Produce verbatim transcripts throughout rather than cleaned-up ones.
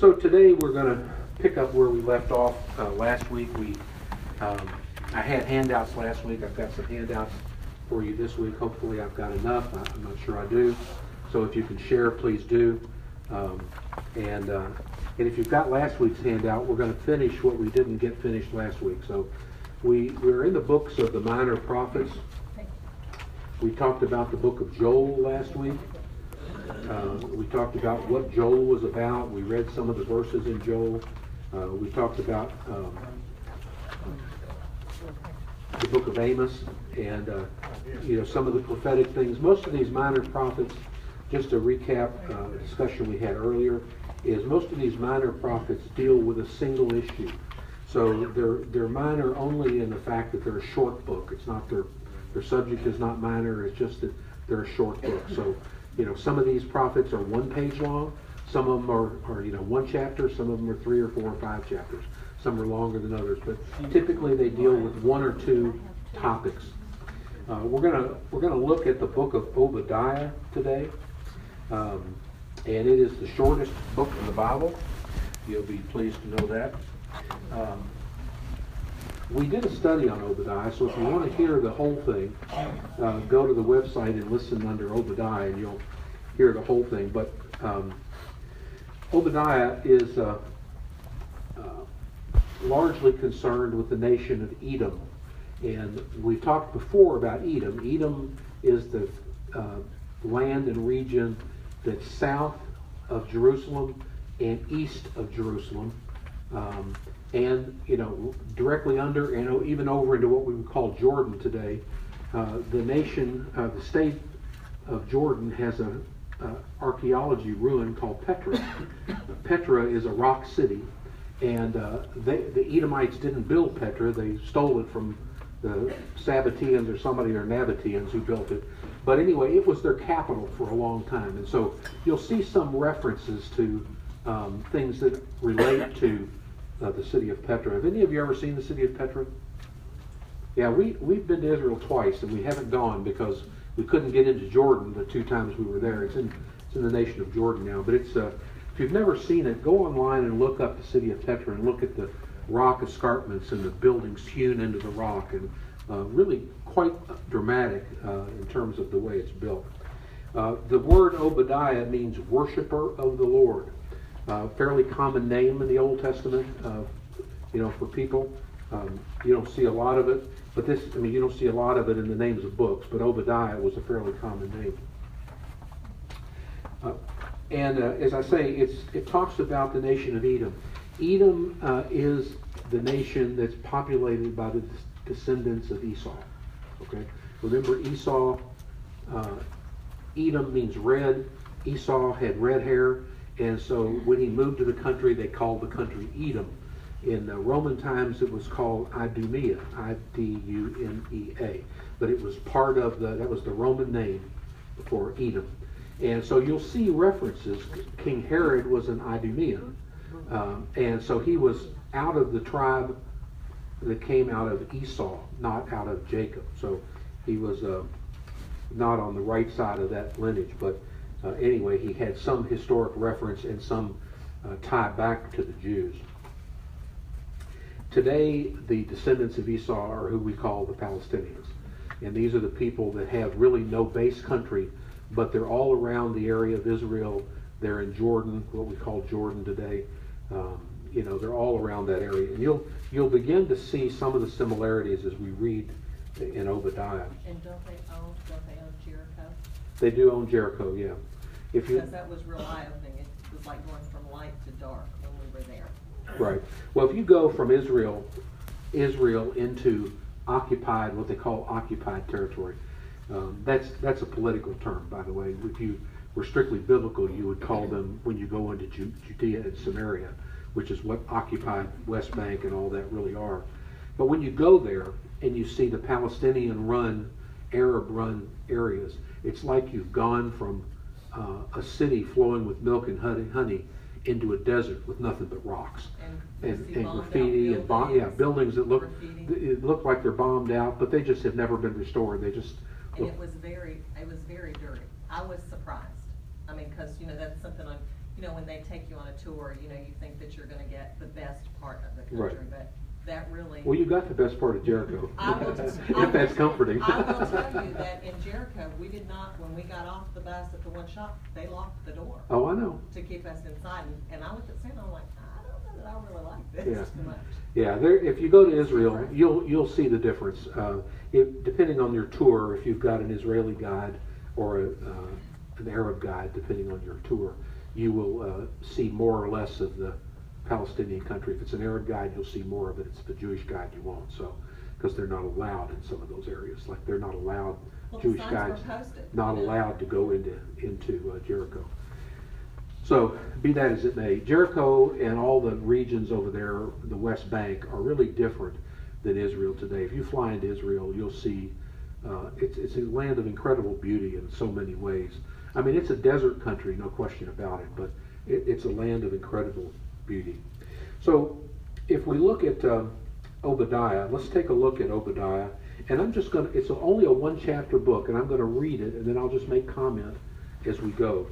So today we're going to pick up where we left off uh, last week. We, um, I had handouts last week. I've got some handouts for you this week. Hopefully I've got enough. I, I'm not sure I do. So if you can share, please do. Um, and, uh, and if you've got last week's handout, we're going to finish what we didn't get finished last week. So we, we're in the books of the minor prophets. We talked about the book of Joel last week. Uh, we talked about what Joel was about. We read some of the verses in Joel. Uh, we talked about um, the book of Amos and uh, you know, some of the prophetic things. Most of these minor prophets, just to recap uh, the discussion we had earlier, is most of these minor prophets deal with a single issue. So they're they're minor only in the fact that they're a short book. It's not their their subject is not minor. It's just that they're a short book. So you know, some of these prophets are one page long. Some of them are, are you know one chapter. Some of them are three or four or five chapters. Some are longer than others. But typically they deal with one or two topics. Uh, we're gonna we're gonna look at the book of Obadiah today, um, and it is the shortest book in the Bible. You'll be pleased to know that. Um, we did a study on Obadiah, so if you want to hear the whole thing, uh, go to the website and listen under Obadiah, and you'll hear the whole thing. But um, Obadiah is uh, uh, largely concerned with the nation of Edom. And we've talked before about Edom. Edom is the uh, land and region that's south of Jerusalem and east of Jerusalem. Um, and, you know, directly under and even over into what we would call Jordan today. Uh, the nation, uh, the state of Jordan has a uh, archaeology ruin called Petra. Petra is a rock city. And uh, they, the Edomites didn't build Petra. They stole it from the Sabbateans or somebody, or Nabateans who built it. But anyway, it was their capital for a long time. And so you'll see some references to um, things that relate to uh, the city of Petra. Have any of you ever seen the city of Petra? Yeah, we, we've been to Israel twice, and we haven't gone because we couldn't get into Jordan the two times we were there. It's in, it's in the nation of Jordan now. But it's uh, if you've never seen it, go online and look up the city of Petra and look at the rock escarpments and the buildings hewn into the rock, and uh, really quite dramatic uh, in terms of the way it's built. Uh, the word Obadiah means worshiper of the Lord. Uh, fairly common name in the Old Testament, uh, you know, for people. Um, you don't see a lot of it, but this, I mean, you don't see a lot of it in the names of books, but Obadiah was a fairly common name. Uh, and uh, as I say, it's it talks about the nation of Edom. Edom uh, is the nation that's populated by the descendants of Esau. Okay, remember Esau. Uh, Edom means red. Esau had red hair, and so when he moved to the country, they called the country Edom. In uh, Roman times, it was called Idumea, I D U M E A, but it was part of the that was the Roman name for Edom, and so you'll see references. King Herod was an Idumean. Um, and so he was out of the tribe that came out of Esau, not out of Jacob. So he was uh, not on the right side of that lineage. But uh, anyway, he had some historic reference and some uh, tie back to the Jews. Today, the descendants of Esau are who we call the Palestinians. And these are the people that have really no base country, but they're all around the area of Israel. They're in Jordan, what we call Jordan today. Um, you know, they're all around that area, and you'll you'll begin to see some of the similarities as we read in Obadiah. And don't they own don't they own Jericho? They do own Jericho, yeah. If you because that was real eye-opening. It was like going from light to dark when we were there. Right. Well, if you go from Israel, Israel into occupied, what they call occupied territory, um, that's that's a political term, by the way. If you were strictly biblical, you would call them, when you go into Ju- Judea and Samaria, which is what occupied West Bank and all that really are. But when you go there and you see the Palestinian-run, Arab-run areas, it's like you've gone from uh, a city flowing with milk and honey, honey into a desert with nothing but rocks and, and, and graffiti and bomb, yeah, buildings that look it look like they're bombed out, but they just have never been restored. They just and look, it was very it was very dirty. I was surprised. I mean, because you know that's something I'm. You you know, when they take you on a tour, you know, you think that you're gonna get the best part of the Right. country, but that really. Well, you got the best part of Jericho, I will, I if will- that's comforting. I will tell you that in Jericho, we did not, when we got off the bus at the one shop, they locked the door Oh, I know. to keep us inside, and, and I looked at Sam, I'm like, I don't know that I really like Yeah. this too much. Yeah, there, if you go to Israel, you'll you'll see the difference. Uh, if, depending on your tour, if you've got an Israeli guide or a, uh, an Arab guide, depending on your tour, you will uh, see more or less of the Palestinian country. If it's an Arab guide, you'll see more of it. If it's a Jewish guide, you won't. So, because they're not allowed in some of those areas, like they're not allowed, Well, the Jewish signs guides were posted, not you know. allowed to go into into uh, Jericho. So, be that as it may, Jericho and all the regions over there, the West Bank, are really different than Israel today. If you fly into Israel, you'll see uh, it's, it's a land of incredible beauty in so many ways. I mean, it's a desert country, no question about it, but it, it's a land of incredible beauty. So, if we look at um, Obadiah, let's take a look at Obadiah. And I'm just going to, it's only a one chapter book, and I'm going to read it, and then I'll just make comment as we go.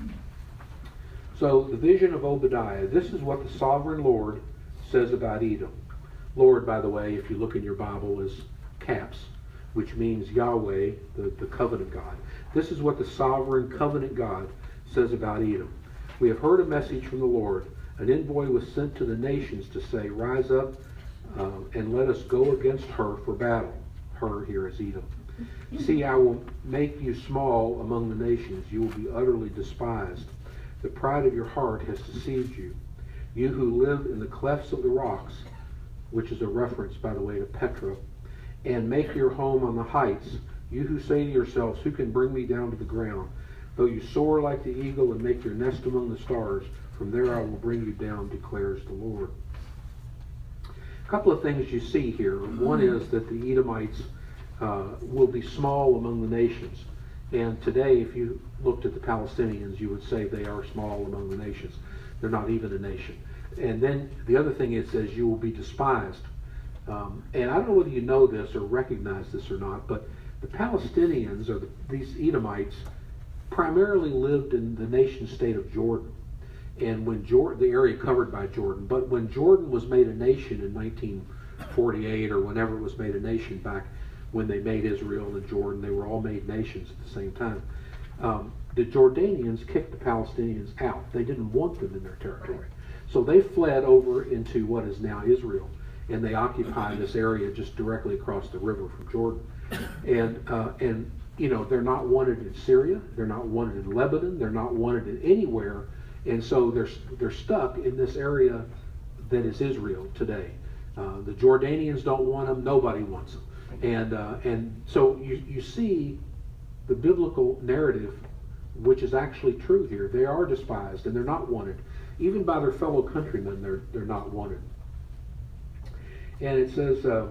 So, the vision of Obadiah, this is what the sovereign Lord says about Edom. Lord, by the way, if you look in your Bible, is caps, which means Yahweh, the, the covenant God. This is what the sovereign covenant God says about Edom. We have heard a message from the Lord. An envoy was sent to the nations to say, rise up uh, and let us go against her for battle. Her here is Edom. See, I will make you small among the nations. You will be utterly despised. The pride of your heart has deceived you. You who live in the clefts of the rocks, which is a reference, by the way, to Petra, and make your home on the heights, you who say to yourselves, who can bring me down to the ground? Though you soar like the eagle and make your nest among the stars, from there I will bring you down, declares the Lord. A couple of things you see here. One is that the Edomites uh, will be small among the nations. And today, if you looked at the Palestinians, you would say they are small among the nations. They're not even a nation. And then the other thing it says, you will be despised. Um, and I don't know whether you know this or recognize this or not, but the Palestinians, or the, these Edomites, primarily lived in the nation state of Jordan. And when Jordan, the area covered by Jordan, but when Jordan was made a nation in nineteen forty-eight, or whenever it was made a nation back when they made Israel and Jordan, they were all made nations at the same time. Um, the Jordanians kicked the Palestinians out. They didn't want them in their territory. So they fled over into what is now Israel, and they occupied this area just directly across the river from Jordan. And, uh, and you know, they're not wanted in Syria, they're not wanted in Lebanon, they're not wanted in anywhere, and so they're, they're stuck in this area that is Israel today. Uh, the Jordanians don't want them, nobody wants them. And, uh, and so you, you see the biblical narrative, which is actually true here. They are despised and they're not wanted. Even by their fellow countrymen, they're, they're not wanted. And it says, uh,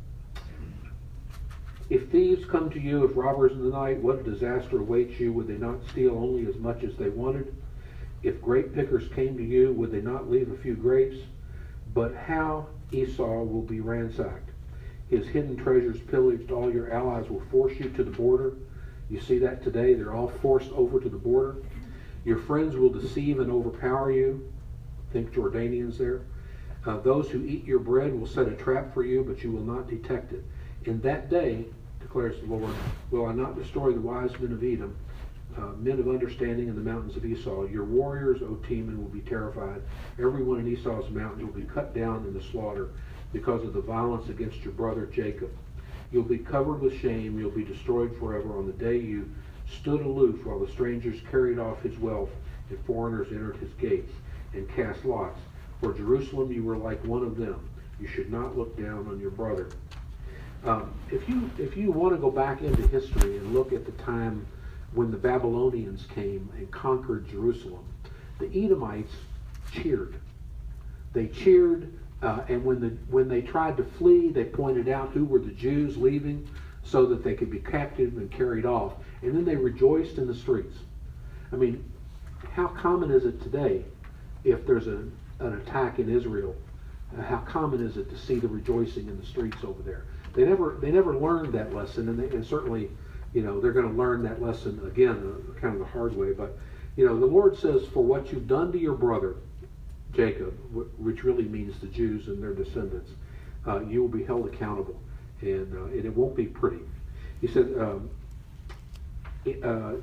if thieves come to you, if robbers in the night, what disaster awaits you? Would they not steal only as much as they wanted? If grape pickers came to you, would they not leave a few grapes? But how Esau will be ransacked. His hidden treasures pillaged, all your allies will force you to the border. You see that today, they're all forced over to the border. Your friends will deceive and overpower you. Think Jordanians there. Uh, those who eat your bread will set a trap for you, but you will not detect it. In that day, declares the Lord, will I not destroy the wise men of Edom, uh, men of understanding in the mountains of Esau. Your warriors, O Teman, will be terrified. Everyone in Esau's mountains will be cut down in the slaughter because of the violence against your brother Jacob. You'll be covered with shame. You'll be destroyed forever on the day you stood aloof while the strangers carried off his wealth and foreigners entered his gates and cast lots. For Jerusalem, you were like one of them. You should not look down on your brother. Um, if you if you want to go back into history and look at the time when the Babylonians came and conquered Jerusalem, the Edomites cheered. They cheered, uh, and when the when they tried to flee, they pointed out who were the Jews leaving so that they could be captive and carried off. And then they rejoiced in the streets. I mean, how common is it today if there's a, an attack in Israel? Uh, how common is it to see the rejoicing in the streets over there? They never they never learned that lesson, and, they, and certainly, you know, they're going to learn that lesson again, uh, kind of the hard way. But You know, the Lord says, for what you've done to your brother, Jacob, which really means the Jews and their descendants, uh, you will be held accountable, and, uh, and it won't be pretty. He said, um, uh,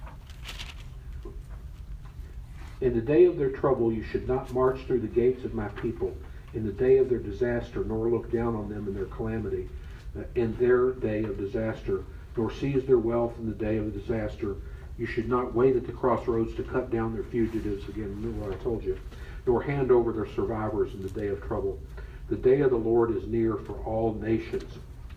in the day of their trouble you should not march through the gates of my people, in the day of their disaster, nor look down on them in their calamity, uh, in their day of disaster, nor seize their wealth in the day of the disaster. You should not wait at the crossroads to cut down their fugitives, again, remember what I told you, nor hand over their survivors in the day of trouble. The day of the Lord is near for all nations.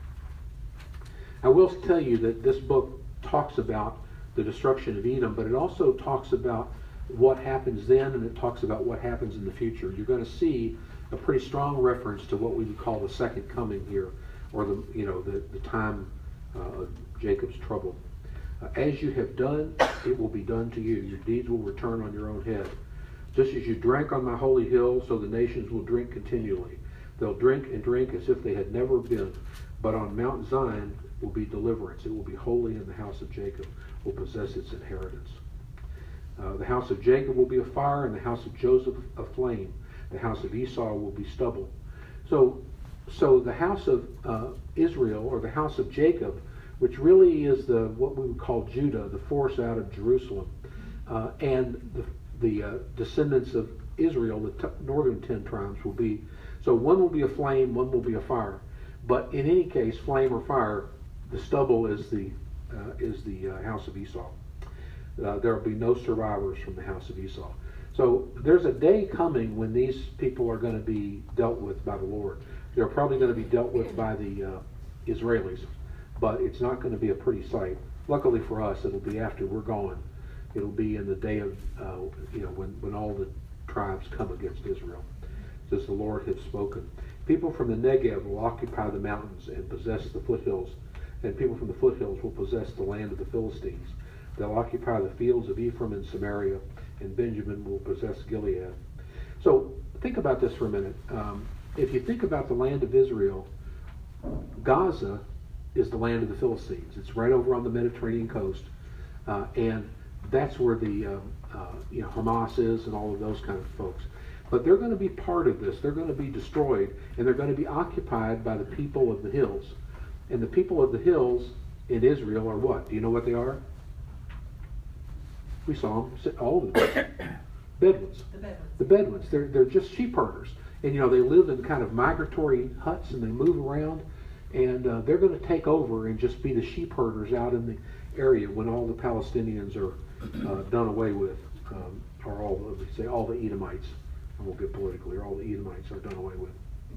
I will tell you that this book talks about the destruction of Edom, but it also talks about what happens then, and it talks about what happens in the future. You're going to see a pretty strong reference to what we would call the second coming here, or the you know the, the time uh, of Jacob's trouble. Uh, as you have done, it will be done to you. Your deeds will return on your own head. Just as you drank on my holy hill, so the nations will drink continually. They'll drink and drink as if they had never been. But on Mount Zion will be deliverance. It will be holy, and the house of Jacob will possess its inheritance. Uh, the house of Jacob will be a fire, and the house of Joseph a flame. The house of Esau will be stubble. So, so the house of uh, Israel, or the house of Jacob, which really is the what we would call Judah, the force out of Jerusalem, uh, and the the uh, descendants of Israel, the t- northern ten tribes, will be, so one will be a flame, one will be a fire. But in any case, flame or fire, the stubble is the uh, is the uh, house of Esau. Uh, there will be no survivors from the house of Esau. So there's a day coming when these people are going to be dealt with by the Lord. They're probably going to be dealt with by the uh, Israelis, but it's not going to be a pretty sight. Luckily for us, it'll be after we're gone. It'll be in the day of, uh, you know, when, when all the tribes come against Israel. Says the Lord has spoken. People from the Negev will occupy the mountains and possess the foothills, and people from the foothills will possess the land of the Philistines. They'll occupy the fields of Ephraim and Samaria, and Benjamin will possess Gilead. So think about this for a minute. Um, if you think about the land of Israel, Gaza is the land of the Philistines. It's right over on the Mediterranean coast, uh, and that's where the um, uh, you know Hamas is and all of those kind of folks. But they're going to be part of this. They're going to be destroyed, and they're going to be occupied by the people of the hills. And the people of the hills in Israel are what? Do you know what they are? We saw them, all of them. Bedouins. The Bedouins. The Bedouins. They're, they're just sheep herders. And, you know, they live in kind of migratory huts, and they move around. And uh, they're going to take over and just be the sheep herders out in the area when all the Palestinians are uh, done away with. Um, or all, the, we say, all the Edomites. I won't get political here. All the Edomites are done away with.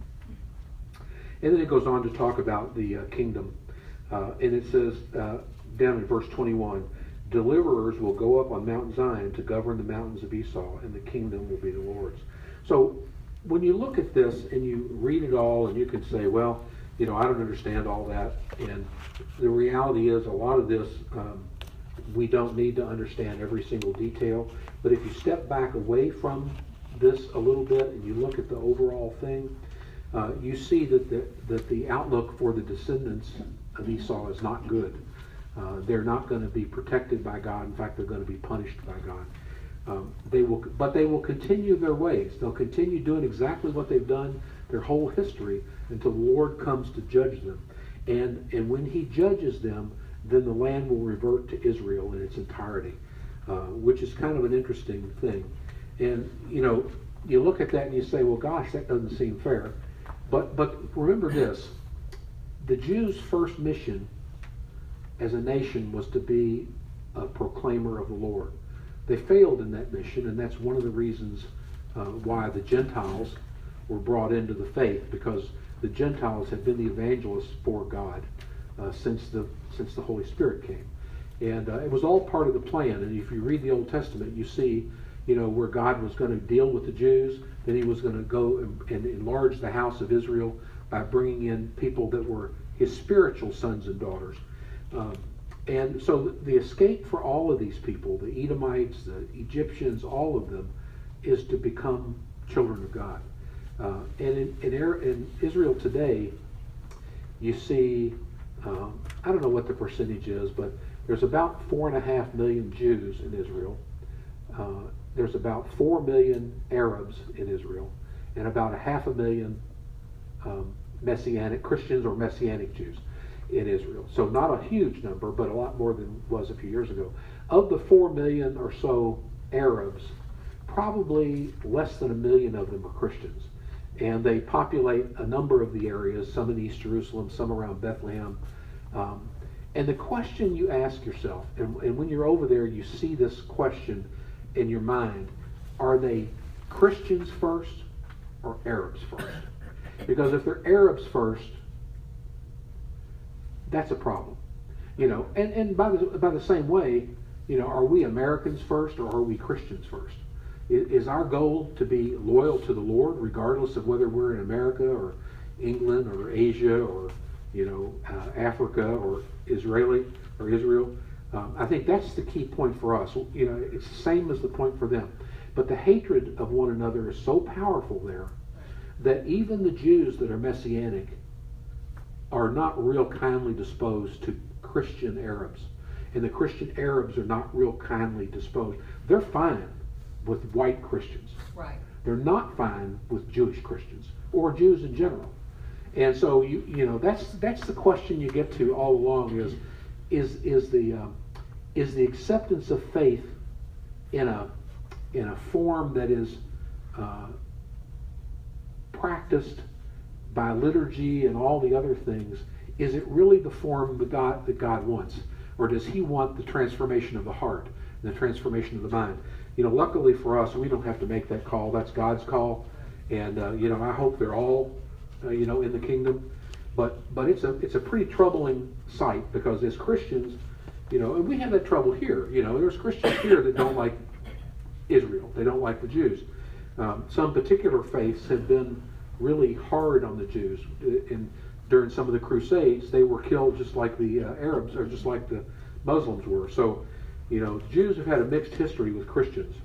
And then it goes on to talk about the uh, kingdom. Uh, and it says, uh, down in verse twenty-one, deliverers will go up on Mount Zion to govern the mountains of Esau, and the kingdom will be the Lord's. So when you look at this and you read it all, and you can say, well, you know, I don't understand all that. And the reality is a lot of this, um, we don't need to understand every single detail. But if you step back away from this a little bit and you look at the overall thing, uh, you see that the, that the outlook for the descendants of Esau is not good. Uh, they're not going to be protected by God. In fact, they're going to be punished by God. Um, they will, but they will continue their ways. They'll continue doing exactly what they've done their whole history until the Lord comes to judge them. And and when He judges them, then the land will revert to Israel in its entirety, uh, which is kind of an interesting thing. And you know, you look at that and you say, well, gosh, that doesn't seem fair. But but remember this: the Jews' first mission as a nation was to be a proclaimer of the Lord. They failed in that mission, and that's one of the reasons uh, why the Gentiles were brought into the faith, because the Gentiles had been the evangelists for God uh, since the since the Holy Spirit came, and uh, it was all part of the plan. And if you read the Old Testament, you see, you know, where God was going to deal with the Jews, then He was going to go and, and enlarge the house of Israel by bringing in people that were His spiritual sons and daughters. Um, and so the escape for all of these people, the Edomites, the Egyptians, all of them, is to become children of God. Uh, and in, in, in Israel today, you see, um, I don't know what the percentage is, but there's about four and a half million Jews in Israel. uh, there's about four million Arabs in Israel and about a half a million um, Messianic Christians or Messianic Jews in Israel. So not a huge number, but a lot more than was a few years ago. Of the four million or so Arabs, probably less than a million of them are Christians. And they populate a number of the areas, some in East Jerusalem, some around Bethlehem. Um, and the question you ask yourself, and, and when you're over there, you see this question in your mind, are they Christians first or Arabs first? Because if they're Arabs first, that's a problem. You know, and, and by the by the same way, you know, are we Americans first or are we Christians first? Is our goal to be loyal to the Lord, regardless of whether we're in America or England or Asia or, you know, uh, Africa or Israeli or Israel? Um, I think that's the key point for us. You know, it's the same as the point for them. But the hatred of one another is so powerful there that even the Jews that are Messianic are not real kindly disposed to Christian Arabs. And the Christian Arabs are not real kindly disposed. They're fine with white Christians. Right. They're not fine with Jewish Christians or Jews in general. And so you you know that's that's the question you get to all along is is is the um, is the acceptance of faith in a in a form that is uh, practiced by liturgy and all the other things. Is it really the form that God that God wants, or does He want the transformation of the heart, and the transformation of the mind? You know, luckily for us, we don't have to make that call. That's God's call, and uh, you know, I hope they're all, uh, you know, in the kingdom. But but it's a it's a pretty troubling sight because as Christians, you know, and we have that trouble here. You know, there's Christians here that don't like Israel. They don't like the Jews. Um, some particular faiths have been really hard on the Jews. And during some of the Crusades, they were killed just like the uh, Arabs or just like the Muslims were. So, you know, Jews have had a mixed history with Christians.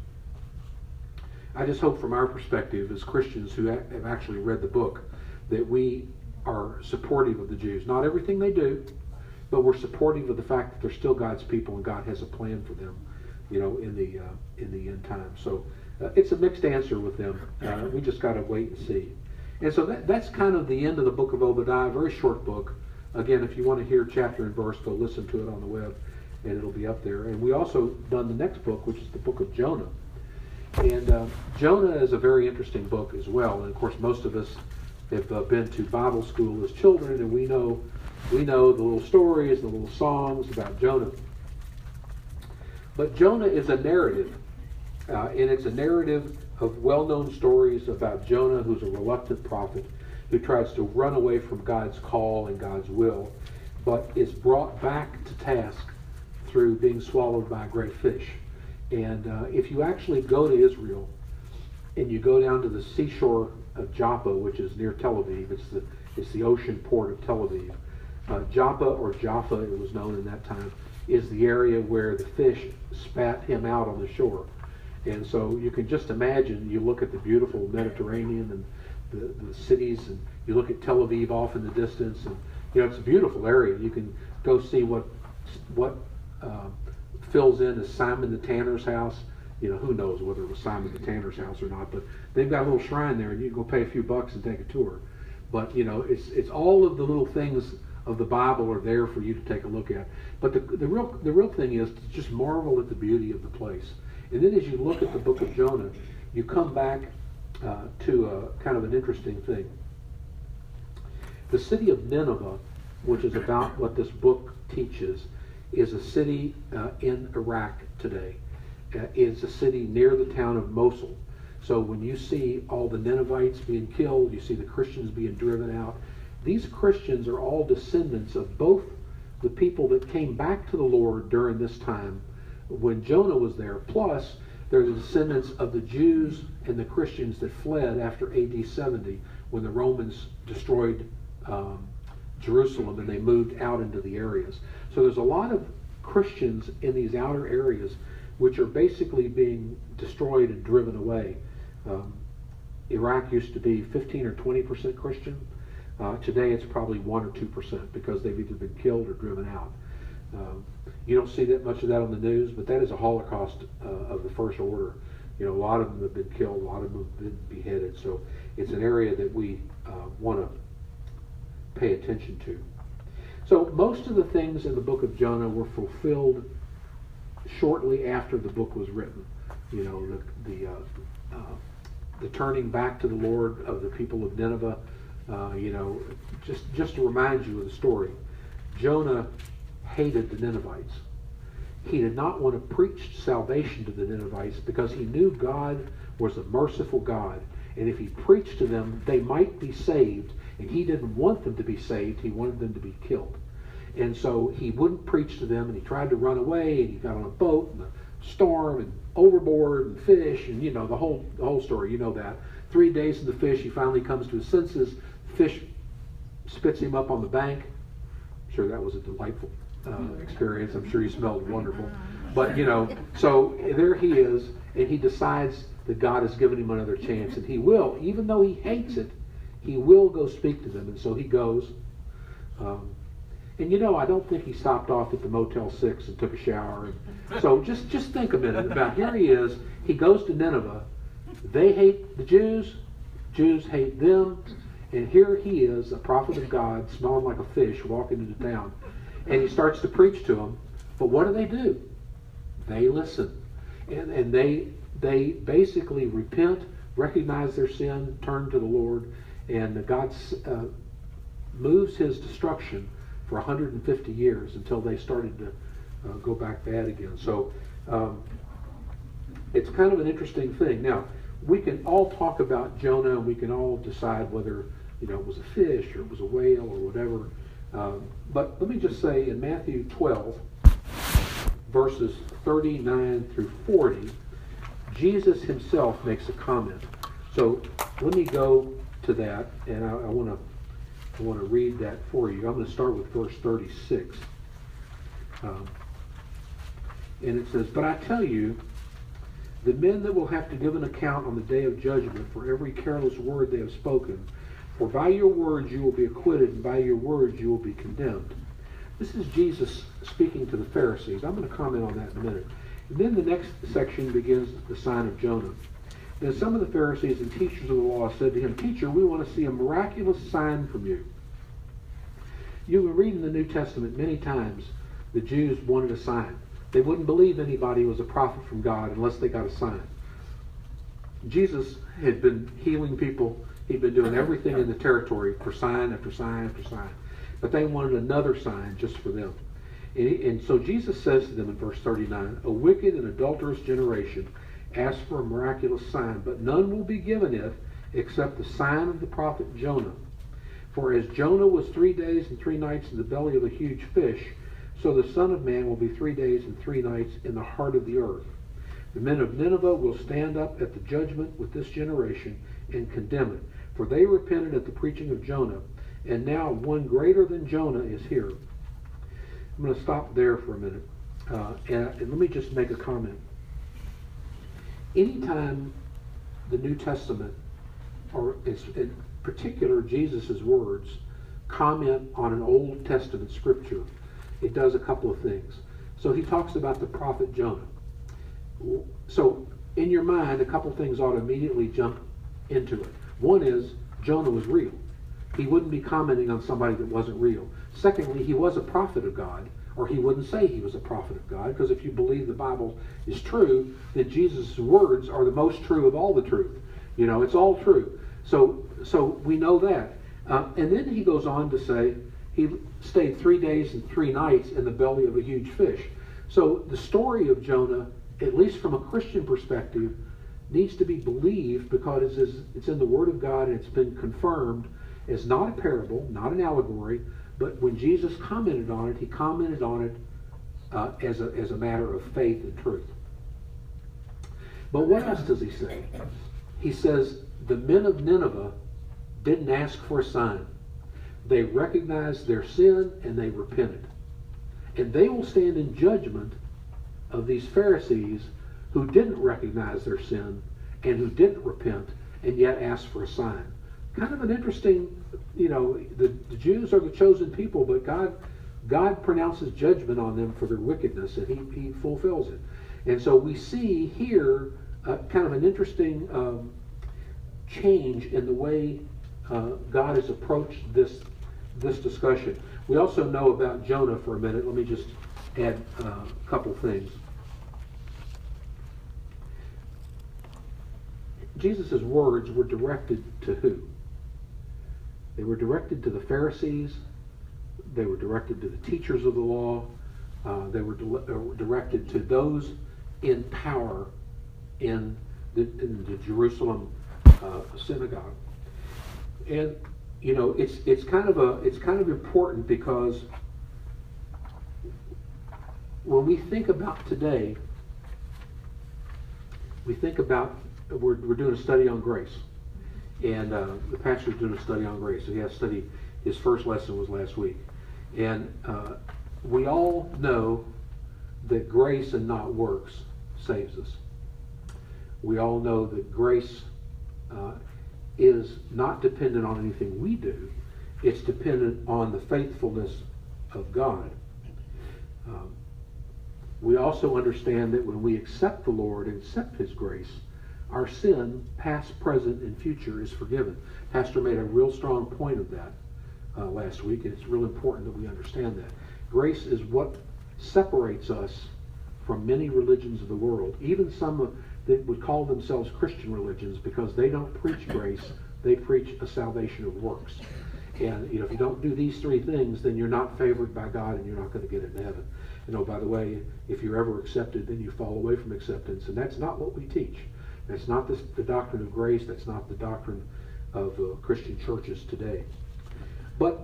I just hope from our perspective as Christians who have actually read the book that we are supportive of the Jews. Not everything they do, but we're supportive of the fact that they're still God's people and God has a plan for them, you know, in the uh, in the end time. So uh, it's a mixed answer with them. Uh, we just got to wait and see. And so that, that's kind of the end of the book of Obadiah. Very short book. Again, if you want to hear chapter and verse, go listen to it on the web, and it'll be up there. And we also done the next book, which is the book of Jonah. And uh, Jonah is a very interesting book as well. And of course, most of us have uh, been to Bible school as children, and we know we know the little stories, the little songs about Jonah. But Jonah is a narrative, uh, and it's a narrative of well-known stories about Jonah, who's a reluctant prophet who tries to run away from God's call and God's will, but is brought back to task through being swallowed by a great fish. And uh, if you actually go to Israel and you go down to the seashore of Joppa, which is near Tel Aviv, it's the it's the ocean port of Tel Aviv. Uh, Joppa, or Jaffa, it was known in that time, is the area where the fish spat him out on the shore. And so you can just imagine, you look at the beautiful Mediterranean and the, the cities, and you look at Tel Aviv off in the distance, and you know it's a beautiful area. You can go see what what uh, fills in as Simon the Tanner's house. You know, who knows whether it was Simon the Tanner's house or not, but they've got a little shrine there, and you can go pay a few bucks and take a tour. But you know, it's it's all of the little things of the Bible are there for you to take a look at. But the the real the real thing is to just marvel at the beauty of the place. And then as you look at the book of Jonah, you come back uh, to a, kind of an interesting thing. The city of Nineveh, which is about what this book teaches, is a city uh, in Iraq today. Uh, it's a city near the town of Mosul. So when you see all the Ninevites being killed, you see the Christians being driven out, these Christians are all descendants of both the people that came back to the Lord during this time when Jonah was there, plus they're the descendants of the Jews and the Christians that fled after A D seventy when the Romans destroyed um, Jerusalem and they moved out into the areas. So there's a lot of Christians in these outer areas which are basically being destroyed and driven away. Um, Iraq used to be fifteen or twenty percent Christian. Uh, today it's probably one or two percent because they've either been killed or driven out. Um, you don't see that much of that on the news, but that is a Holocaust uh, of the first order. You know, a lot of them have been killed, a lot of them have been beheaded. So it's an area that we uh, want to pay attention to. So most of the things in the book of Jonah were fulfilled shortly after the book was written. You know, the the, uh, uh, the turning back to the Lord of the people of Nineveh. Uh, you know, just just to remind you of the story, Jonah hated the Ninevites. He did not want to preach salvation to the Ninevites because he knew God was a merciful God, and if he preached to them, they might be saved. And he didn't want them to be saved. He wanted them to be killed. And so he wouldn't preach to them, and he tried to run away, and he got on a boat, and a storm, and overboard, and fish, and you know, the whole the whole story, you know that. Three days in the fish, he finally comes to his senses. Fish spits him up on the bank. I'm sure that was a delightful uh, experience. I'm sure he smelled wonderful. But, you know, so there he is, and he decides that God has given him another chance, and he will, even though he hates it, he will go speak to them. And so he goes. Um, and, you know, I don't think he stopped off at the Motel six and took a shower. And so just, just think a minute about, here he is. He goes to Nineveh. They hate the Jews. Jews hate them. And here he is, a prophet of God, smelling like a fish, walking into town. And he starts to preach to them. But what do they do? They listen. And, and they, they basically repent, recognize their sin, turn to the Lord. And God uh, moves his destruction for one hundred fifty years until they started to uh, go back bad again. So um, it's kind of an interesting thing. Now, we can all talk about Jonah, and we can all decide whether, you know, it was a fish or it was a whale or whatever. Um, but let me just say in Matthew twelve, verses thirty-nine through forty, Jesus himself makes a comment. So let me go to that, and I, I want to I want to read that for you. I'm going to start with verse thirty-six. Um, and it says, "But I tell you, the men that will have to give an account on the day of judgment for every careless word they have spoken, for by your words you will be acquitted, and by your words you will be condemned." This is Jesus speaking to the Pharisees. I'm going to comment on that in a minute. And then the next section begins the sign of Jonah. Then some of the Pharisees and teachers of the law said to him, "Teacher, we want to see a miraculous sign from you." You will read in the New Testament many times the Jews wanted a sign. They wouldn't believe anybody was a prophet from God unless they got a sign. Jesus had been healing people. He'd been doing everything in the territory for sign after sign after sign. But they wanted another sign just for them. And, he, and so Jesus says to them in verse thirty-nine, "A wicked and adulterous generation asks for a miraculous sign, but none will be given it except the sign of the prophet Jonah. For as Jonah was three days and three nights in the belly of a huge fish, so the Son of Man will be three days and three nights in the heart of the earth. The men of Nineveh will stand up at the judgment with this generation and condemn it. For they repented at the preaching of Jonah, and now one greater than Jonah is here." I'm going to stop there for a minute. Uh, and, and let me just make a comment. Anytime the New Testament, or in particular Jesus' words, comment on an Old Testament scripture, it does a couple of things. So he talks about the prophet Jonah. So in your mind, a couple things ought to immediately jump into it. One is, Jonah was real. He wouldn't be commenting on somebody that wasn't real. Secondly, he was a prophet of God, or he wouldn't say he was a prophet of God, because if you believe the Bible is true, then Jesus' words are the most true of all the truth. You know, it's all true. So, so we know that. Uh, and then he goes on to say he stayed three days and three nights in the belly of a huge fish. So the story of Jonah, at least from a Christian perspective, needs to be believed because it's, it's in the Word of God, and it's been confirmed as not a parable, not an allegory, but when Jesus commented on it, he commented on it uh, as, a, as a matter of faith and truth. But what else does he say? He says, the men of Nineveh didn't ask for a sign. They recognized their sin and they repented. And they will stand in judgment of these Pharisees who didn't recognize their sin and who didn't repent and yet asked for a sign. Kind of an interesting, you know, the, the Jews are the chosen people, but God God pronounces judgment on them for their wickedness, and he, he fulfills it. And so we see here uh, kind of an interesting um, change in the way uh, God has approached this, this discussion. We also know about Jonah for a minute. Let me just add uh, a couple things. Jesus' words were directed to who? They were directed to the Pharisees. They were directed to the teachers of the law. Uh, they were di- directed to those in power in the, in the Jerusalem uh, synagogue. And you know, it's it's kind of a it's kind of important because when we think about today, we think about we're we're doing a study on grace, and uh, the pastor's doing a study on grace. So he has studied. His first lesson was last week. And uh, we all know that grace and not works saves us. We all know that grace uh, is not dependent on anything we do. It's dependent on the faithfulness of God. Um, we also understand that when we accept the Lord and accept His grace, our sin, past, present, and future, is forgiven. Pastor made a real strong point of that Uh, last week, and it's real important that we understand that. Grace is what separates us from many religions of the world, even some that would call themselves Christian religions, because they don't preach grace, they preach a salvation of works. And you know, if you don't do these three things, then you're not favored by God and you're not going to get into heaven. And oh, by the way, if you're ever accepted, then you fall away from acceptance, and that's not what we teach. That's not this, the doctrine of grace. That's not the doctrine of uh, Christian churches today. But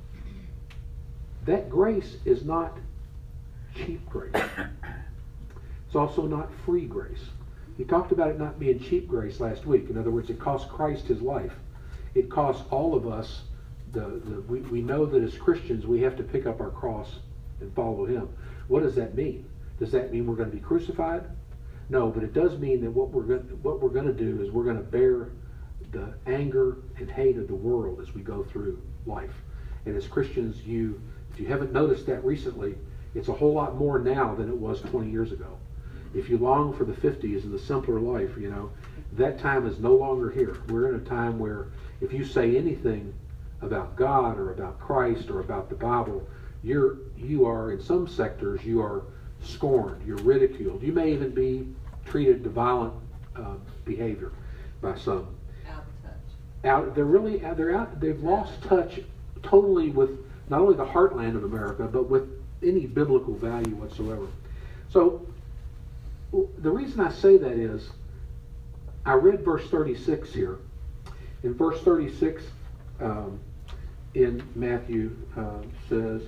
that grace is not cheap grace. It's also not free grace. He talked about it not being cheap grace last week. In other words, it cost Christ His life. It costs all of us, the, the, we, we know that as Christians we have to pick up our cross and follow Him. What does that mean? Does that mean we're going to be crucified? No, but it does mean that what we're going, what we're going to do is we're going to bear the anger and hate of the world as we go through life. And as Christians, you, if you haven't noticed that recently, it's a whole lot more now than it was twenty years ago. If you long for the fifties and the simpler life, you know, that time is no longer here. We're in a time where if you say anything about God or about Christ or about the Bible, you're, you are, in some sectors, you are scorned, you're ridiculed. You may even be treated to violent uh, behavior by some. Out, they're really they're out. They've lost touch totally with not only the heartland of America, but with any biblical value whatsoever. So the reason I say that is, I read verse thirty-six here. In verse thirty-six, um, in Matthew uh, says,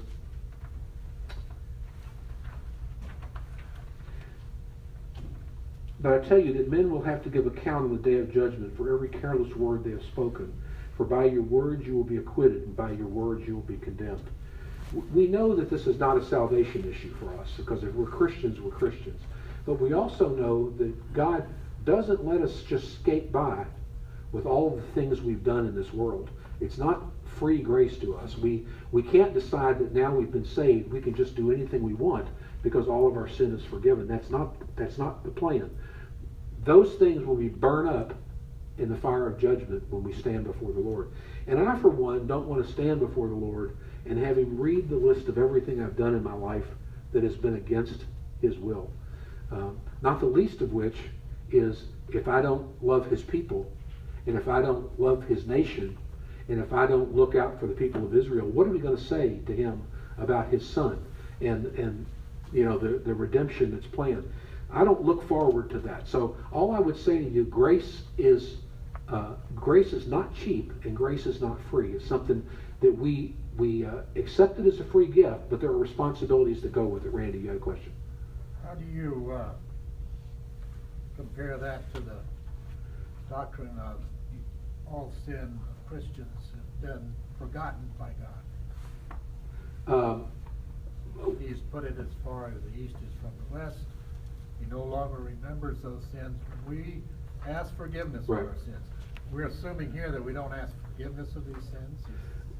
"But I tell you that men will have to give account on the day of judgment for every careless word they have spoken. For by your words you will be acquitted, and by your words you will be condemned." We know that this is not a salvation issue for us, because if we're Christians, we're Christians. But we also know that God doesn't let us just skate by with all the things we've done in this world. It's not free grace to us. We, we can't decide that now we've been saved, we can just do anything we want because all of our sin is forgiven. That's not, that's not the plan. Those things will be burned up in the fire of judgment when we stand before the Lord. And I, for one, don't want to stand before the Lord and have Him read the list of everything I've done in my life that has been against His will. Um, not the least of which is if I don't love His people, and if I don't love His nation, and if I don't look out for the people of Israel, what are we going to say to Him about His Son and, and you know, the, the redemption that's planned? I don't look forward to that. So all I would say to you, grace is uh, grace is not cheap, and grace is not free. It's something that we we uh, accept it as a free gift, but there are responsibilities that go with it. Randy, you had a question. How do you uh, compare that to the doctrine of all sin of Christians have been forgotten by God? Um, He's put it as far as the east is from the west. He no longer remembers those sins. We ask forgiveness right. for our sins. We're assuming here that we don't ask forgiveness of these sins.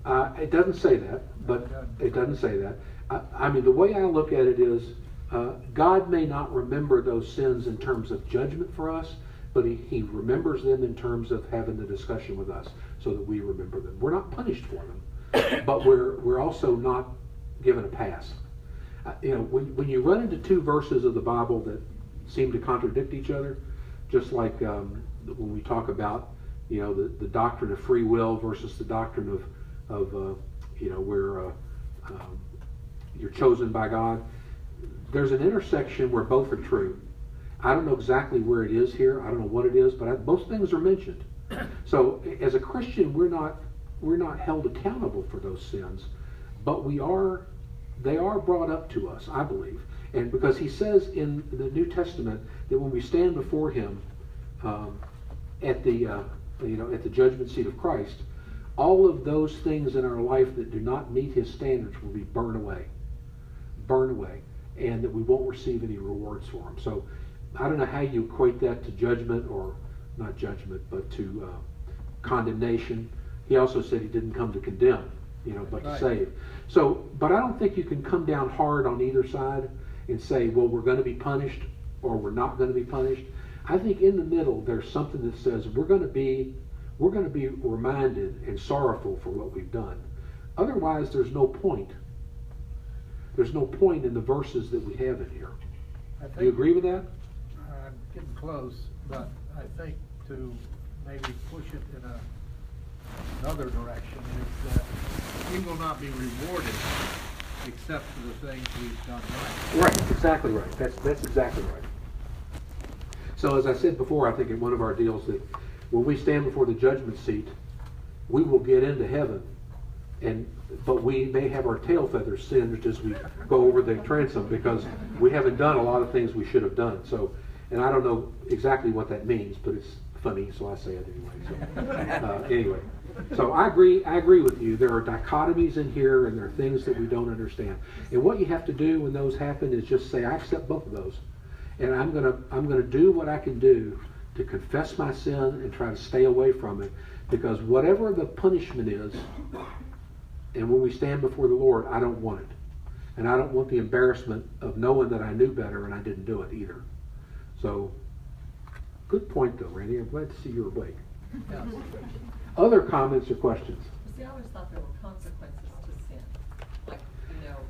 Uh, it doesn't say that, but it doesn't say that. I, I mean, the way I look at it is, uh, God may not remember those sins in terms of judgment for us, but he, he remembers them in terms of having the discussion with us so that we remember them. We're not punished for them, but we're we're also not given a pass. Uh, you know, when, when you run into two verses of the Bible that seem to contradict each other, just like um, when we talk about, you know, the, the doctrine of free will versus the doctrine of, of uh, you know, where uh, um, you're chosen by God, there's an intersection where both are true. I don't know exactly where it is here. I don't know what it is, but I, both things are mentioned. So as a Christian, we're not we're not held accountable for those sins, but we are. They are brought up to us, I believe, and because he says in the New Testament that when we stand before Him um, at the uh, you know at the judgment seat of Christ, all of those things in our life that do not meet His standards will be burned away, burned away, and that we won't receive any rewards for them. So I don't know how you equate that to judgment, or not judgment, but to uh, condemnation. He also said He didn't come to condemn, you know, but Right. to save. So, but I don't think you can come down hard on either side and say, well, we're going to be punished or we're not going to be punished. I think in the middle there's something that says we're going to be we're going to be reminded and sorrowful for what we've done. Otherwise, there's no point. There's no point in the verses that we have in here. I think Do you agree with that? I'm getting close, but I think to maybe push it in a, another direction is that we will not be rewarded except for the things we've done right. Right, exactly right. That's that's exactly right. So as I said before, I think in one of our deals that when we stand before the judgment seat, we will get into heaven, and but we may have our tail feathers singed as we go over the transom because we haven't done a lot of things we should have done. So, and I don't know exactly what that means, but it's funny, so I say it anyway. So, uh, anyway, so I agree. I agree with you. There are dichotomies in here, and there are things that we don't understand. And what you have to do when those happen is just say, "I accept both of those," and I'm gonna I'm gonna do what I can do to confess my sin and try to stay away from it, because whatever the punishment is, and when we stand before the Lord, I don't want it, and I don't want the embarrassment of knowing that I knew better and I didn't do it either. So. Good point, though, Randy. I'm glad to see you're awake. Yes. Other comments or questions? See, I always thought there were consequences to sin. Like, you know,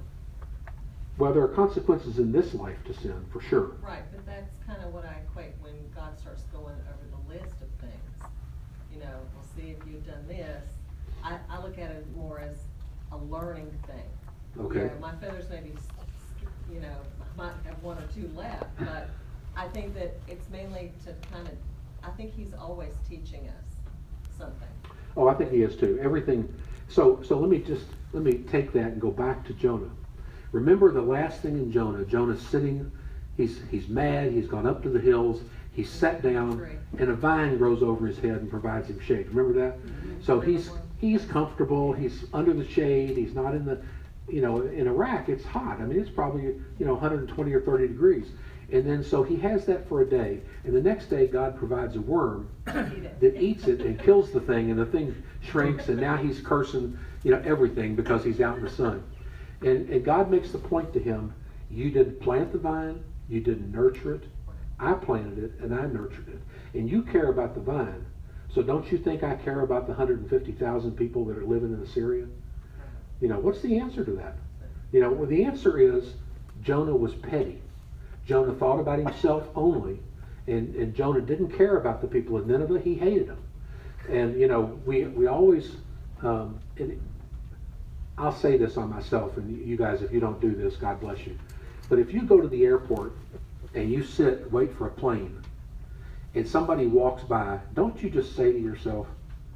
Well, there are consequences in this life to sin, for sure. right, but that's kind of what I equate when God starts going over the list of things. You know, we'll see if you've done this. I, I look at it more as a learning thing. Okay. You know, my feathers maybe, you know, might have one or two left, but I think that it's mainly to kind of, I think He's always teaching us something. Oh, I think he is too. Everything. So, so let me just let me take that and go back to Jonah. Remember the last thing in Jonah. Jonah's sitting. He's he's mad. He's gone up to the hills. He's sat down, and a vine grows over his head and provides him shade. Remember that? Mm-hmm. So he's he's comfortable. He's under the shade. He's not in the, you know, in Iraq it's hot. I mean, it's probably you know one hundred twenty or thirty degrees. And then so he has that for a day, and the next day God provides a worm that eats it and kills the thing, and the thing shrinks, and now he's cursing, you know, everything because he's out in the sun. And, and God makes the point to him: you didn't plant the vine, you didn't nurture it. I planted it and I nurtured it, and you care about the vine. So don't you think I care about the one hundred fifty thousand people that are living in Assyria? You know, what's the answer to that? You know, well, the answer is Jonah was petty. Jonah thought about himself only, and, and Jonah didn't care about the people of Nineveh. He hated them. And, you know, we, we always, um, and I'll say this on myself, and you guys, if you don't do this, God bless you. But if you go to the airport and you sit, wait for a plane, and somebody walks by, don't you just say to yourself,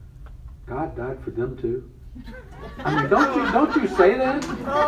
God died for them too? I mean, don't you don't you say that?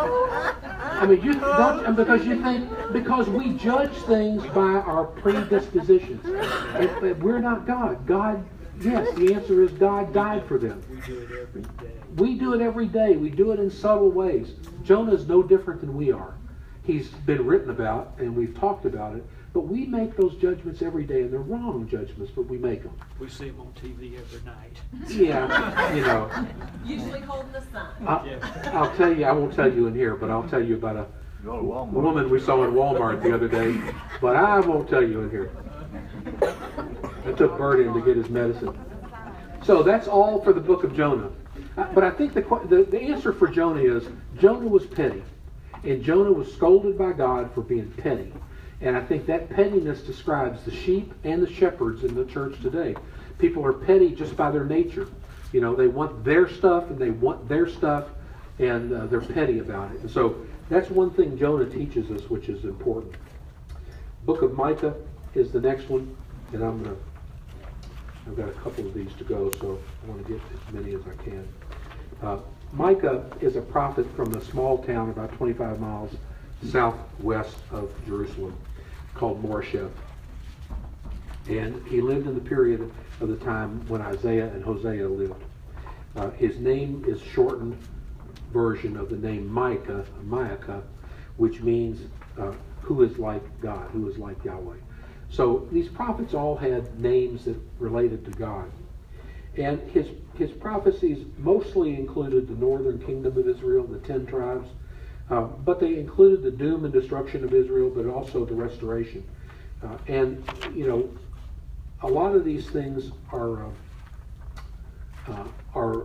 I mean, you don't, and because you think because we judge things by our predispositions. If, if we're not God. God, yes, the answer is God died for them. We do it every day. We do it every day. We do it in subtle ways. Jonah is no different than we are. He's been written about, and we've talked about it, But we make those judgments every day, and they're wrong judgments, but we make them. We see them on T V every night. Yeah, you know. Usually holding a sign. I, Yeah. I'll tell you, I won't tell you in here, but I'll tell you about a Go to Walmart. woman we saw in Walmart the other day, but I won't tell you in here. I took Bert in to get his medicine. So that's all for the book of Jonah. Uh, But I think the, que- the the answer for Jonah is Jonah was petty, and Jonah was scolded by God for being petty. And I think that pettiness describes the sheep and the shepherds in the church today. People are petty just by their nature. You know, they want their stuff and they want their stuff, and uh, they're petty about it. And so that's one thing Jonah teaches us, which is important. Book of Micah is the next one, and I'm gonna. I've got a couple of these to go, so I want to get as many as I can. Uh, Micah is a prophet from a small town about twenty-five miles southwest of Jerusalem called Moresheth. And he lived in the period of the time when Isaiah and Hosea lived. Uh, his name is shortened version of the name Micah, Micah, which means uh, who is like God, who is like Yahweh. So these prophets all had names that related to God. And his his prophecies mostly included the northern kingdom of Israel, the ten tribes, uh, but they included the doom and destruction of Israel, but also the restoration. Uh, and, you know, a lot of these things are, uh, uh, are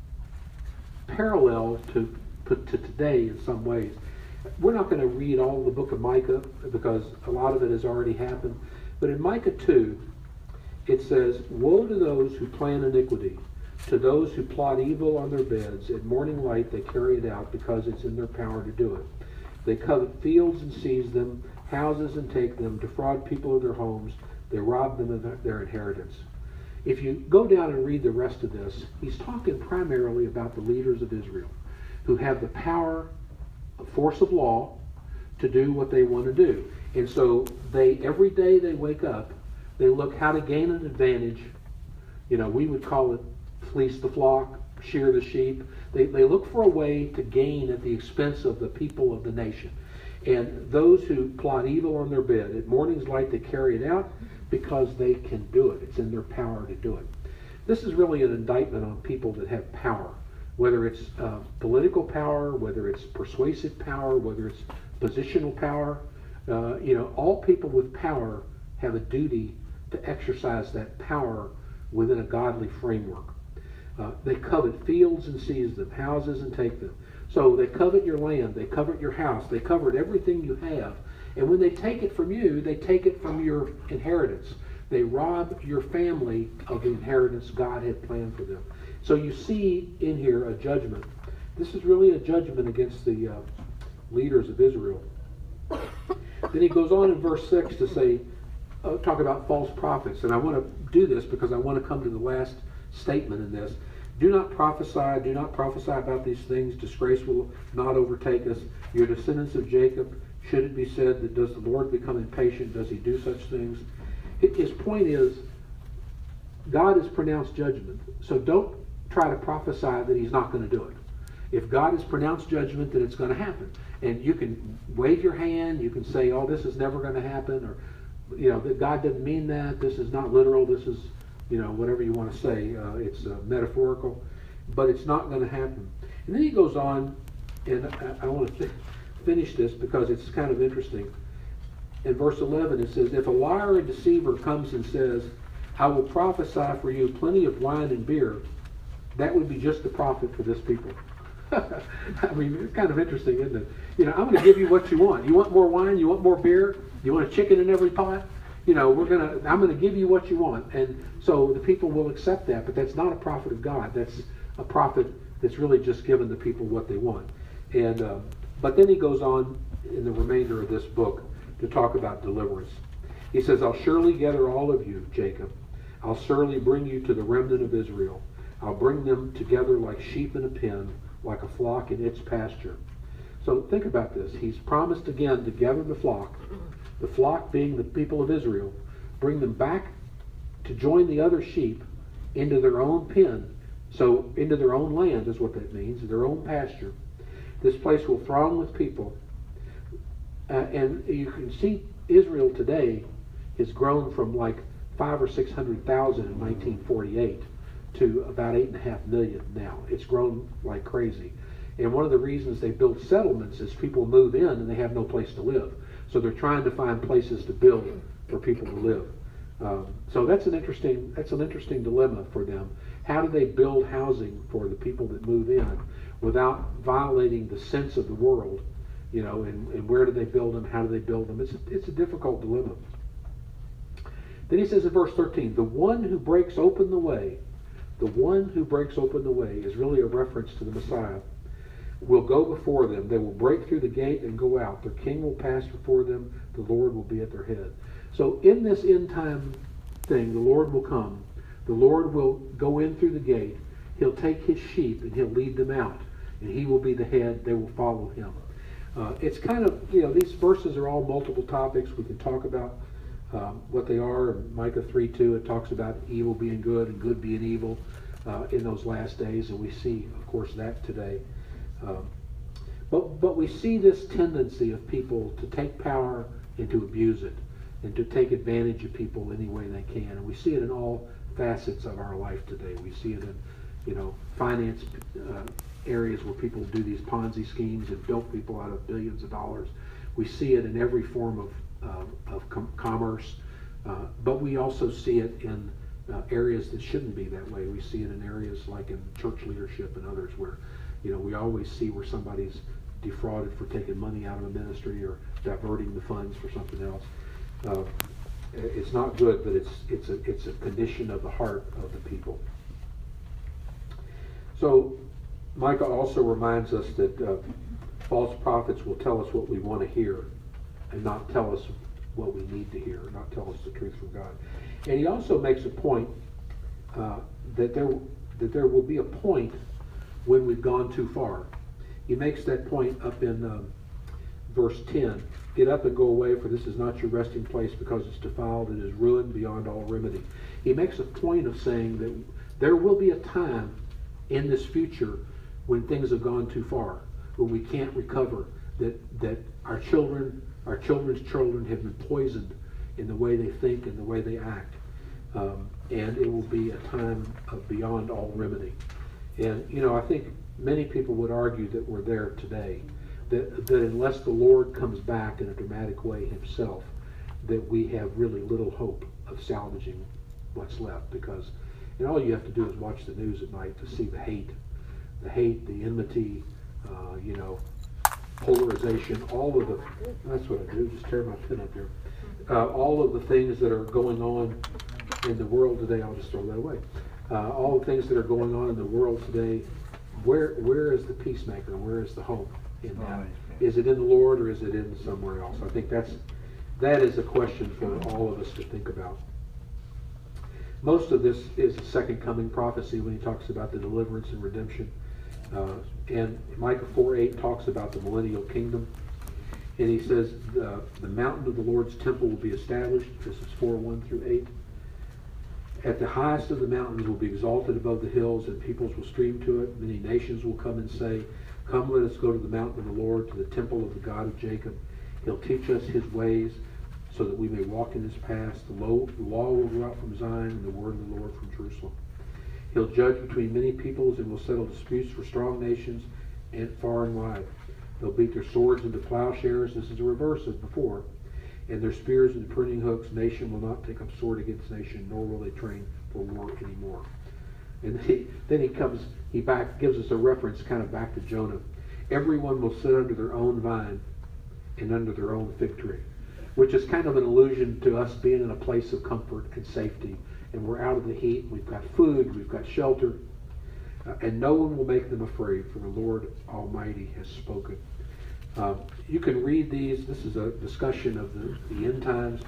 parallel to, to today in some ways. We're not going to read all the book of Micah because a lot of it has already happened. But in Micah two, it says, "Woe to those who plan iniquity, to those who plot evil on their beds. At morning light they carry it out because it's in their power to do it. They covet fields and seize them, houses and take them, defraud people of their homes. They rob them of their inheritance." If you go down and read the rest of this, he's talking primarily about the leaders of Israel who have the power, force of law, to do what they want to do. And so they every day they wake up, they look how to gain an advantage. You know, we would call it fleece the flock, shear the sheep. They, they look for a way to gain at the expense of the people of the nation. And those who plot evil on their bed, at morning's light they carry it out because they can do it. It's in their power to do it. This is really an indictment on people that have power, whether it's uh, political power, whether it's persuasive power, whether it's positional power. Uh, you know, all people with power have a duty to exercise that power within a godly framework. Uh, they covet fields and seize them, houses and take them. So they covet your land, they covet your house, they covet everything you have. And when they take it from you, they take it from your inheritance. They rob your family of the inheritance God had planned for them. So you see in here a judgment. This is really a judgment against the uh, leaders of Israel. Then he goes on in verse six to say, uh, talk about false prophets. And I want to do this because I want to come to the last statement in this. Do not prophesy, do not prophesy about these things. Disgrace will not overtake us. Your descendants of Jacob, should it be said that does the Lord become impatient? Does he do such things? His point is, God has pronounced judgment. So don't try to prophesy that he's not going to do it. If God has pronounced judgment, then it's going to happen. And you can wave your hand, you can say, oh, this is never going to happen, or, you know, that God didn't mean that, this is not literal, this is, you know, whatever you want to say, uh, it's uh, metaphorical, but it's not going to happen. And then he goes on, and I, I want to finish this because it's kind of interesting. In verse eleven it says, "If a liar and deceiver comes and says, I will prophesy for you plenty of wine and beer," that would be just the prophet for this people. I mean, it's kind of interesting, isn't it? You know, I'm going to give you what you want. You want more wine? You want more beer? You want a chicken in every pot? You know, we're going to, I'm going to give you what you want. And so the people will accept that, but that's not a prophet of God. That's a prophet that's really just giving the people what they want. And uh, but then he goes on in the remainder of this book to talk about deliverance. He says, "I'll surely gather all of you, Jacob. I'll surely bring you to the remnant of Israel. I'll bring them together like sheep in a pen, like a flock in its pasture." So think about this. He's promised again to gather the flock, the flock being the people of Israel, bring them back to join the other sheep into their own pen. So into their own land is what that means, their own pasture. This place will throng with people. Uh, and you can see Israel today has grown from like five or six hundred thousand in nineteen forty-eight to about eight and a half million now. It's grown like crazy. And one of the reasons they build settlements is people move in and they have no place to live. So they're trying to find places to build for people to live. Um, so that's an interesting that's an interesting dilemma for them. How do they build housing for the people that move in without violating the sense of the world? You know, and, and where do they build them? How do they build them? It's a, it's a difficult dilemma. Then he says in verse thirteen, the one who breaks open the way, the one who breaks open the way is really a reference to the Messiah, will go before them. They will break through the gate and go out. Their king will pass before them. The Lord will be at their head. So in this end time thing, the Lord will come. The Lord will go in through the gate. He'll take his sheep and he'll lead them out. And he will be the head. They will follow him. Uh, it's kind of, you know, these verses are all multiple topics. We can talk about um, what they are. In Micah three two, it talks about evil being good and good being evil uh, in those last days. And we see, of course, that today. Um, but but we see this tendency of people to take power and to abuse it, and to take advantage of people any way they can. And we see it in all facets of our life today. We see it in, you know, finance uh, areas where people do these Ponzi schemes and bilk people out of billions of dollars. We see it in every form of uh, of com- commerce, uh, but we also see it in uh, areas that shouldn't be that way. We see it in areas like in church leadership and others where, you know, we always see where somebody's defrauded for taking money out of a ministry or diverting the funds for something else. Uh, it's not good, but it's it's a it's a condition of the heart of the people. So Micah also reminds us that uh, false prophets will tell us what we want to hear and not tell us what we need to hear, not tell us the truth from God. And he also makes a point uh, that there that there will be a point when we've gone too far. He makes that point up in um, verse ten. Get up and go away, for this is not your resting place, because it's defiled and is ruined beyond all remedy. He makes a point of saying that there will be a time in this future when things have gone too far, when we can't recover, that, that our children, our children's children have been poisoned in the way they think and the way they act. Um, and it will be a time of beyond all remedy. And, you know, I think many people would argue that we're there today, that, that unless the Lord comes back in a dramatic way himself, that we have really little hope of salvaging what's left. Because, you know, all you have to do is watch the news at night to see the hate, the hate, the enmity, uh, you know, polarization, all of the, that's what I do, just tear my pen up here. Uh, all of the things that are going on in the world today, I'll just throw that away. Uh, all the things that are going on in the world today, where where is the peacemaker? Where is the hope in that? Is it in the Lord or is it in somewhere else? I think that's that is a question for all of us to think about. Most of this is a second coming prophecy when he talks about the deliverance and redemption. Uh, and Micah four eight talks about the millennial kingdom. And he says, the, the mountain of the Lord's temple will be established. This is four one through eight. At the highest of the mountains will be exalted above the hills, and peoples will stream to it. Many nations will come and say, come, let us go to the mountain of the Lord, to the temple of the God of Jacob. He'll teach us his ways, so that we may walk in his paths. The law will go out from Zion, and the word of the Lord from Jerusalem. He'll judge between many peoples, and will settle disputes for strong nations and far and wide. They'll beat their swords into plowshares. This is a reverse of before. And their spears into pruning hooks. Nation will not take up sword against nation, nor will they train for war anymore. And he, then he comes, he back gives us a reference kind of back to Jonah. Everyone will sit under their own vine and under their own fig tree, which is kind of an allusion to us being in a place of comfort and safety. And we're out of the heat. We've got food. We've got shelter. Uh, and no one will make them afraid, for the Lord Almighty has spoken. Uh, you can read these. This is a discussion of the, the end times.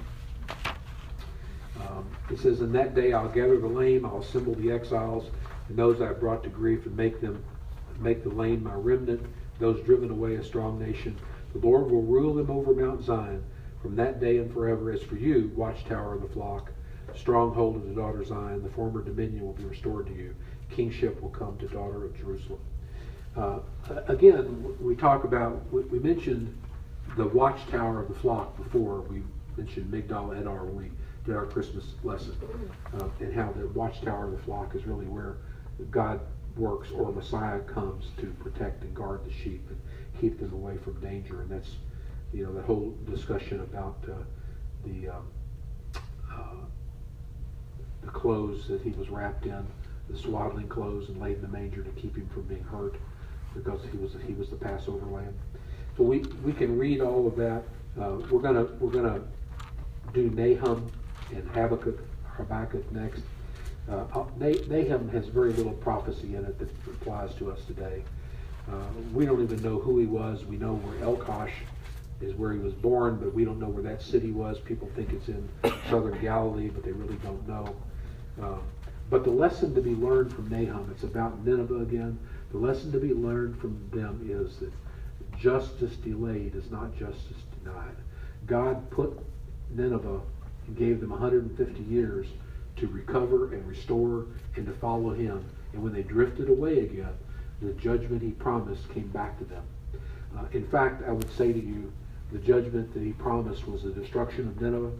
Um, it says, in that day I'll gather the lame, I'll assemble the exiles, and those I brought to grief, and make them make the lame my remnant, those driven away a strong nation. The Lord will rule them over Mount Zion from that day and forever. As for you, watchtower of the flock, stronghold of the daughter Zion, the former dominion will be restored to you. Kingship will come to daughter of Jerusalem. Uh, again, we talk about, we, we mentioned the watchtower of the flock before. We mentioned Migdal Edar when we did our Christmas lesson, uh, and how the watchtower of the flock is really where God works, or Messiah comes to protect and guard the sheep and keep them away from danger. And that's, you know, the whole discussion about uh, the um, uh, the clothes that he was wrapped in, the swaddling clothes, and laid in the manger to keep him from being hurt, because he was he was the Passover lamb. So we we can read all of that. Uh, we're gonna we're gonna do Nahum and Habakkuk, Habakkuk next. Uh, Nahum has very little prophecy in it that applies to us today. Uh, we don't even know who he was. We know where Elkosh is, where he was born, but we don't know where that city was. People think it's in southern Galilee, but they really don't know. Uh, but the lesson to be learned from Nahum, it's about Nineveh again. The lesson to be learned from them is that justice delayed is not justice denied. God put Nineveh and gave them one hundred fifty years to recover and restore and to follow him. And when they drifted away again, the judgment he promised came back to them. Uh, in fact, I would say to you, the judgment that he promised was the destruction of Nineveh.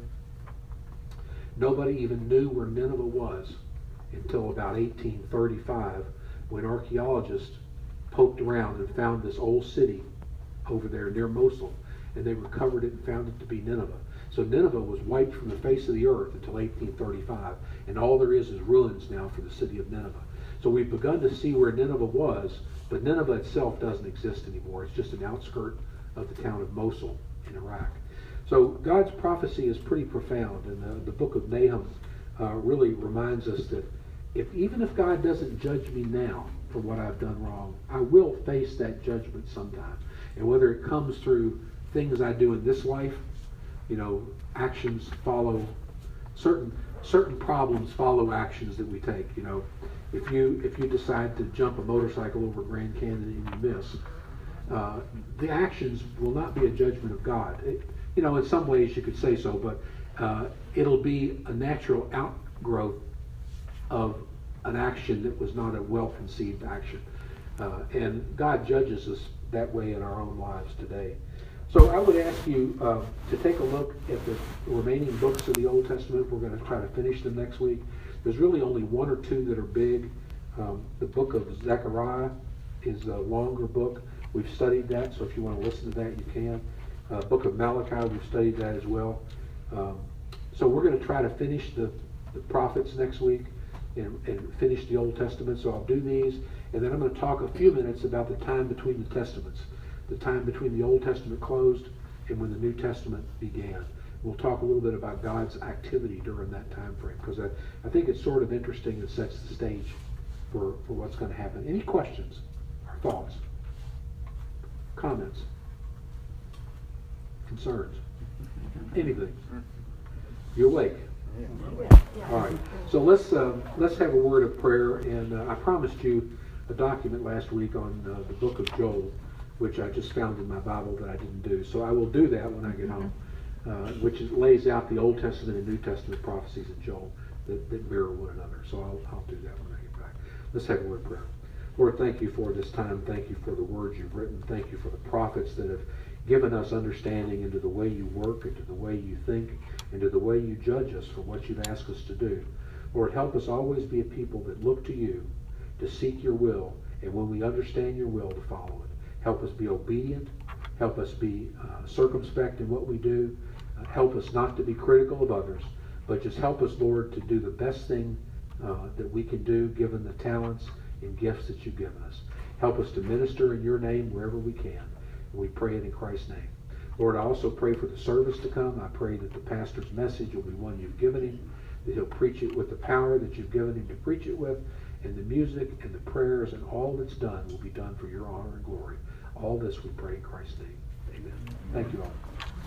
Nobody even knew where Nineveh was until about eighteen thirty-five, when archaeologists poked around and found this old city over there near Mosul, and they recovered it and found it to be Nineveh. So Nineveh was wiped from the face of the earth until eighteen thirty-five, and all there is is ruins now for the city of Nineveh. So we've begun to see where Nineveh was, but Nineveh itself doesn't exist anymore. It's just an outskirt of the town of Mosul in Iraq. So God's prophecy is pretty profound, and the, the book of Nahum uh, really reminds us that if even if God doesn't judge me now for what I've done wrong, I will face that judgment sometime. And whether it comes through things I do in this life, you know, actions follow, certain certain problems follow actions that we take. You know, if you if you decide to jump a motorcycle over Grand Canyon and you miss, uh, the actions will not be a judgment of God. It, you know, in some ways you could say so, but uh, it'll be a natural outgrowth of an action that was not a well-conceived action. Uh, and God judges us that way in our own lives today. So I would ask you uh, to take a look at the remaining books of the Old Testament. We're going to try to finish them next week. There's really only one or two that are big. Um, the book of Zechariah is a longer book. We've studied that, so if you want to listen to that, you can. Uh, book of Malachi, we've studied that as well. Um, so we're going to try to finish the, the prophets next week and, and finish the Old Testament. So I'll do these, and then I'm going to talk a few minutes about the time between the Testaments, the time between the Old Testament closed and when the New Testament began. We'll talk a little bit about God's activity during that time frame, because I, I think it's sort of interesting and sets the stage for, for what's going to happen. Any questions or thoughts? Comments? Concerns? Anything? You awake? All right. So let's uh, let's have a word of prayer. And uh, I promised you a document last week on uh, the book of Joel, which I just found in my Bible that I didn't do. So I will do that when I get home, uh, which is, lays out the Old Testament and New Testament prophecies of Joel that, that mirror one another. So I'll I'll do that when I get back. Let's have a word of prayer. Lord, thank you for this time. Thank you for the words you've written. Thank you for the prophets that have given us understanding into the way you work, into the way you think, into the way you judge us for what you've asked us to do. Lord, help us always be a people that look to you to seek your will, and when we understand your will, to follow it. Help us be obedient. Help us be uh, circumspect in what we do. Uh, help us not to be critical of others, but just help us, Lord, to do the best thing uh, that we can do given the talents and gifts that you've given us. Help us to minister in your name wherever we can. And we pray it in Christ's name. Lord, I also pray for the service to come. I pray that the pastor's message will be one you've given him, that he'll preach it with the power that you've given him to preach it with, and the music and the prayers and all that's done will be done for your honor and glory. All this we pray in Christ's name. Amen. Thank you all.